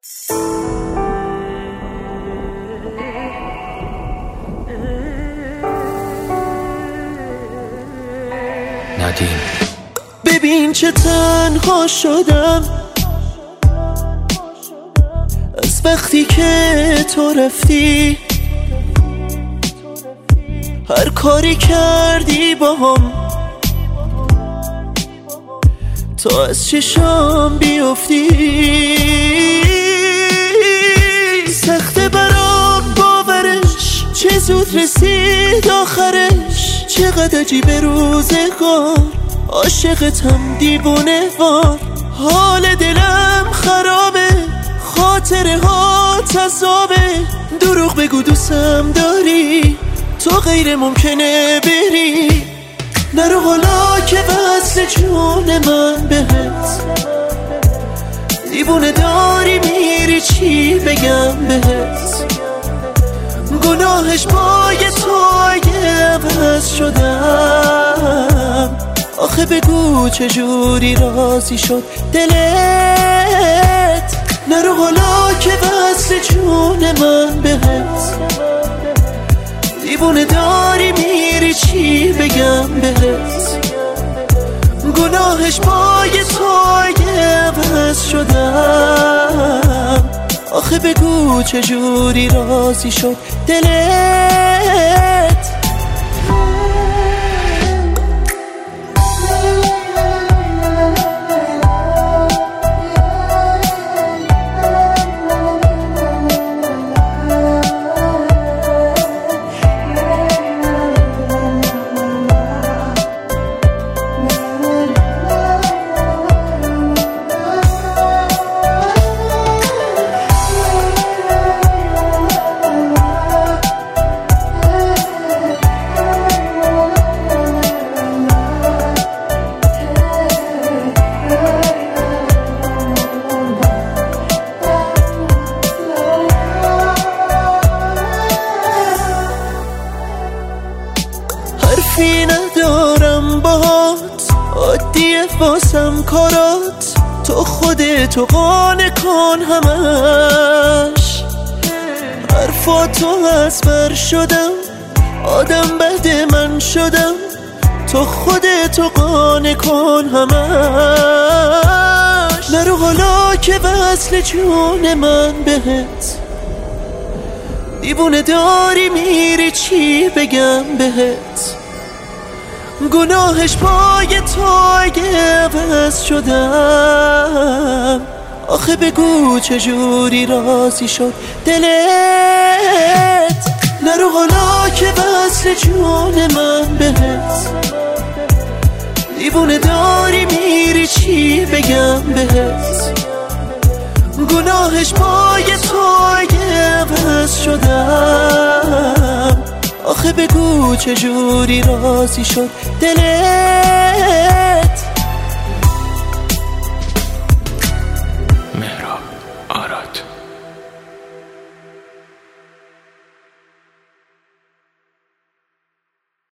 ندیم. ببین چه تنها شدم از وقتی که تو رفتی، هر کاری کردی با هم تا از چشام بیفتی. سخته برام باورش، چه زود رسید آخرش، چقدر عجیبه روزگار، عاشقتم دیوونه وار. حال دلم خرابه، خاطره ها تضابه، دروغ بگو دوستم داری، تو غیر ممکنه بری. نرو حالا که وصل جون من بهت، دیوونه داری میری چی بگم بهت. گناهش پای تو اگه عوض شدم، آخه بگو چجوری راضی شد دلت. نرو حالا که وصل جون من بهت، دیوونه داری میری چی بگم بهت. گناهش پای تو اگه عوض شدم، آخه بگو چجوری راضی شد دلت. حرفی ندارم باهات، عادیه واسم کارات، تو خودتو قانع کن همش. حرفاتو از بر شدم، آدم بد من شدم، تو خودتو قانع کن همش. نرو حالا که وصل جون من بهت، دیوونه داری میری چی بگم بهت. گناهش پای تو اگه عوض شدم، آخه بگو چجوری راضی شد دلت. نرو حالا که وصل جون من بهت، دیوونه داری میری چی بگم بهت. گناهش پای تو اگه عوض شدم، آخه بگو چجوری راضی شد دلت.